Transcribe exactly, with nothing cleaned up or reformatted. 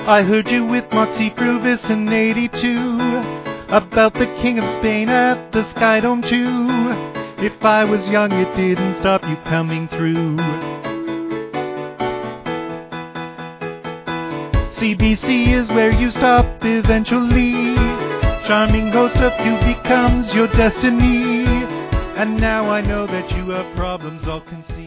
I heard you with Moxie Fruvis in eighty-two about the King of Spain at the Sky Dome too. If I was young, it didn't stop you coming through. C B C is where you stop eventually. Charming host of Q becomes your destiny. And now I know that you have problems all concealed.